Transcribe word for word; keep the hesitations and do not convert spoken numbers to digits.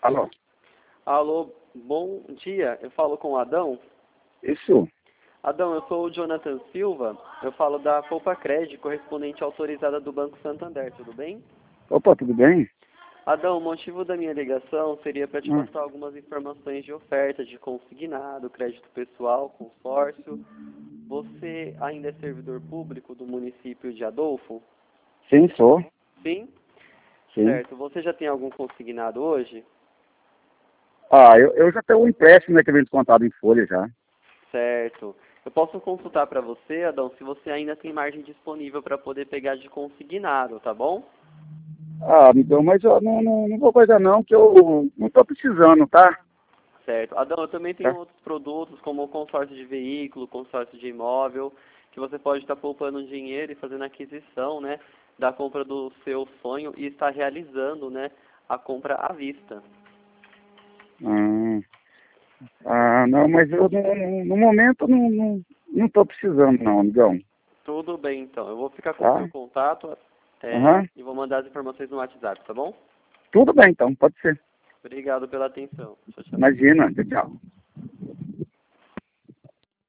Alô? Alô, bom dia. Eu falo com o Adão. Isso. Adão, eu sou o Jonathan Silva. Eu falo da Poupa Crédito, correspondente autorizada do Banco Santander. Tudo bem? Opa, tudo bem? Adão, o motivo da minha ligação seria para te Hum. passar algumas informações de oferta, de consignado, crédito pessoal, consórcio. Você ainda é servidor público do município de Adolfo? Sim, sou. Sim? Sim. Certo. Você já tem algum consignado hoje? Ah, eu, eu já tenho um empréstimo, né, que vem descontado em folha já. Certo. Eu posso consultar para você, Adão, se você ainda tem margem disponível para poder pegar de consignado, tá bom? Ah, então, mas eu não, não, não vou coisa não, que eu não tô precisando, tá? Certo. Adão, eu também tenho Tá. outros produtos, como o consórcio de veículo, consórcio de imóvel, que você pode estar poupando dinheiro e fazendo aquisição, né, da compra do seu sonho e estar realizando, né, a compra à vista. Hum. Ah, não, mas eu não, no momento não, não, não tô precisando não, amigão. Tudo bem, então. Eu vou ficar com o Tá? seu contato é, Aham. e vou mandar as informações no WhatsApp, tá bom? Tudo bem então, pode ser. Obrigado pela atenção. Tchau, tchau. Imagina, tchau.